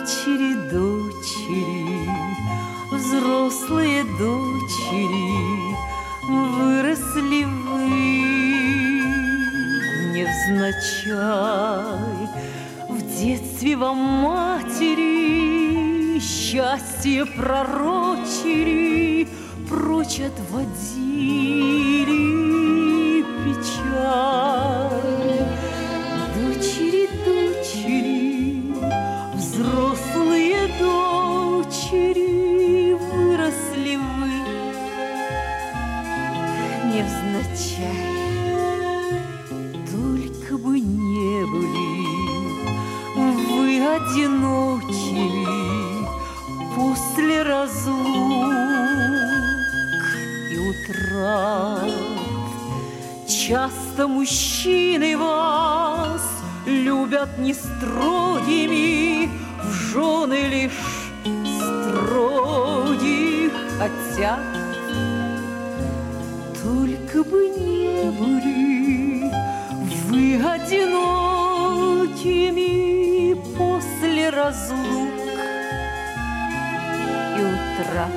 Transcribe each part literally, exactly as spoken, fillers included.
Дочери, дочери, взрослые дочери, выросли вы невзначай. В детстве вам матери счастье пророчили, прочь отводили печаль. Дочери, дочери, взрослые дочери, выросли вы невзначай. Только бы не были вы одинокими после разлук и утрат. Часто мужчины вас любят не строгими, в жены лишь строгих хотят. Только бы не были вы одинокими после разлук и утрат.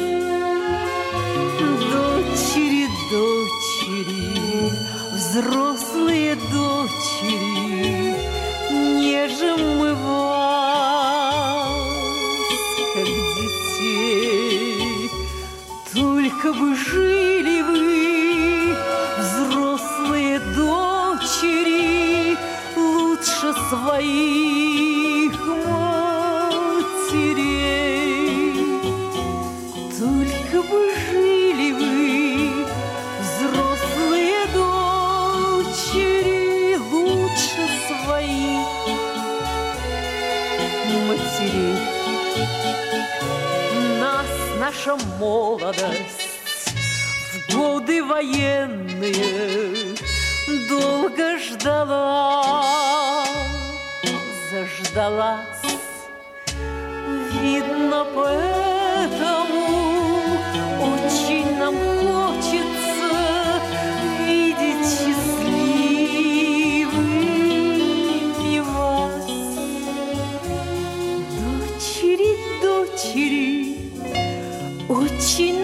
Дочери, дочери, взрослые дочери, нежим мы вас, как детей. Только бы жили вы, взрослые дочери, лучше своих матерей. Только бы жили вы, взрослые дочери, лучше своих матерей. Нас наша молодость в годы военные долго ждала, заждалась. Видно, поэтому очень нам хочется видеть счастливыми вас. Дочери, дочери, очень